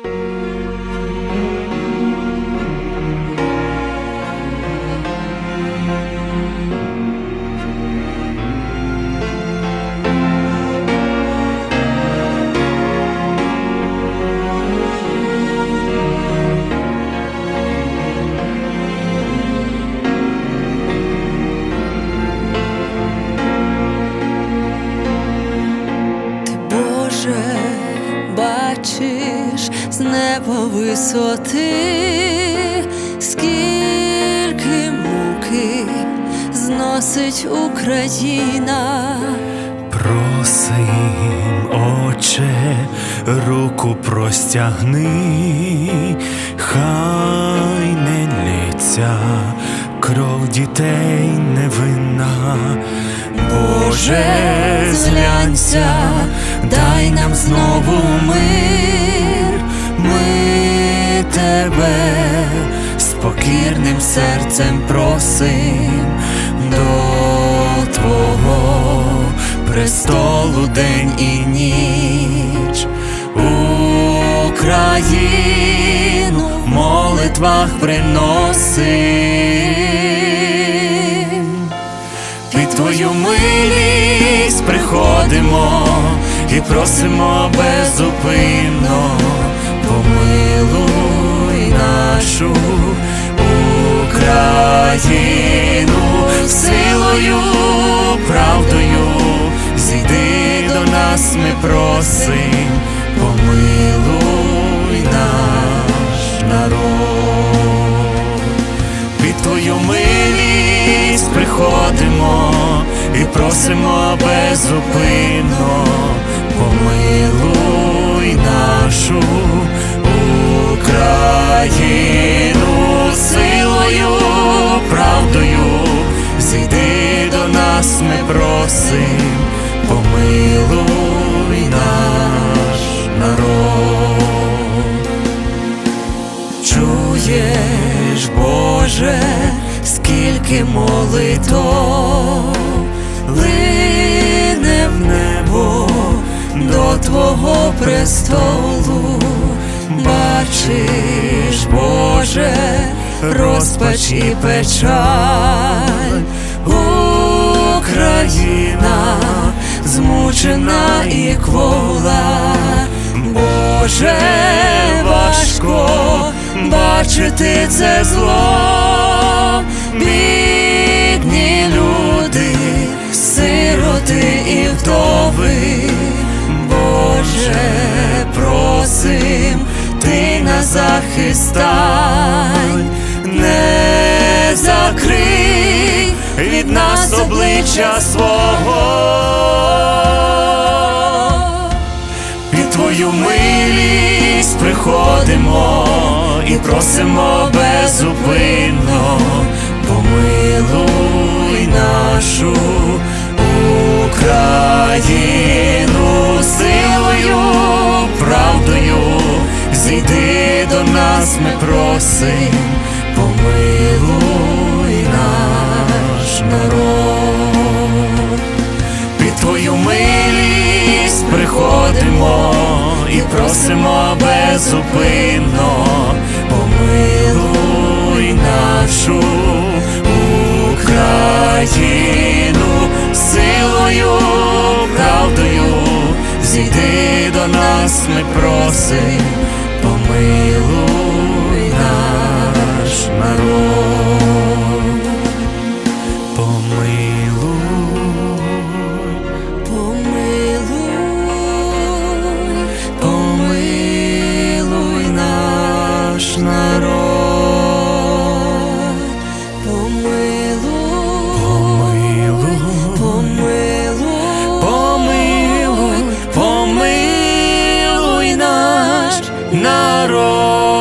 Бачиш з неба висоти, скільки муки зносить Україна. Просим, Отче, руку простягни, хай не лється кров дітей невинна. Боже, зглянься, дай нам знову мир, ми Тебе з покірним серцем просим до Твого престолу день і ніч. Україну в молитвах приносим. Під Твою милість приходимо і просимо беззупинно, помилуй нашу Україну, силою, правдою зійди до нас, ми просим, помилуй наш народ. Під Твою милість приходимо і просимо беззупинно, помилуй нашу Україну, силою, правдою зійди до нас, ми просим, помилуй наш народ. Чуєш, Боже, скільки молитов лине в небо до Твого престолу. Бачиш, Боже, розпач і печаль, Україна змучена і квола. Боже, важко бачити це зло, бідні люди, сироти і вдови. Боже, просим, Ти на захист стань, не закрий від нас обличчя свого. Під Твою милість приходимо і просимо беззупинно, помилуй нашу Україну, силою, правдою зійди до нас, ми просим, помилуй наш народ. Під Твою милість приходимо і просимо беззупинно, помилуй нашу Україну, силою, правдою зійди до нас, ми просим, помилуй наш народ. Помилуй, Помилуй, помилуй наш народ. помилуй, Помилуй, помилуй, помилуй наш народ.